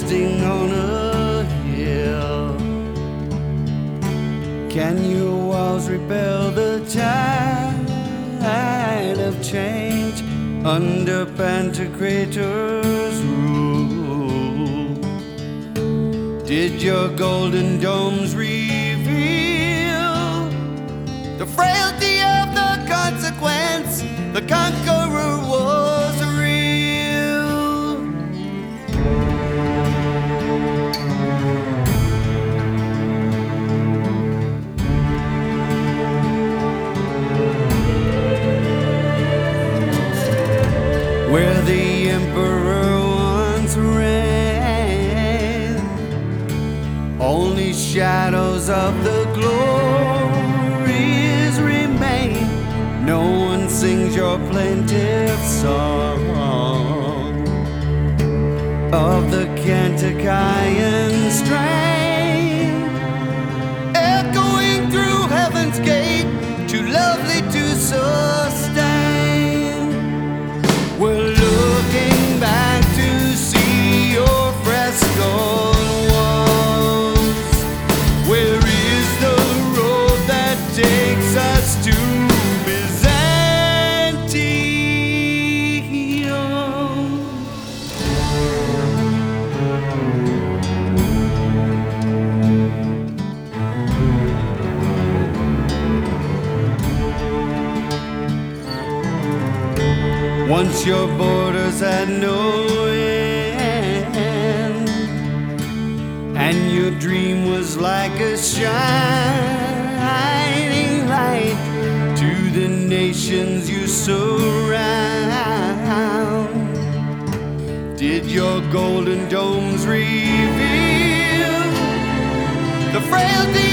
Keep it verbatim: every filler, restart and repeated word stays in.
resting on a hill. Can your walls repel the tide of change under Pantocrator's rule? Did your golden domes reveal the frailty of the consequence? The conqueror was real. Where the emperor once reigned, only shadows of the glories remain. No one sings your plaintive song of the Cantacian strain, echoing through heaven's gate, too lovely to sustain. We're looking back to see your frescoed walls. Where is the road that takes us to once your borders had no end, and your dream was like a shining light to the nations you surround. Did your golden domes reveal the frailty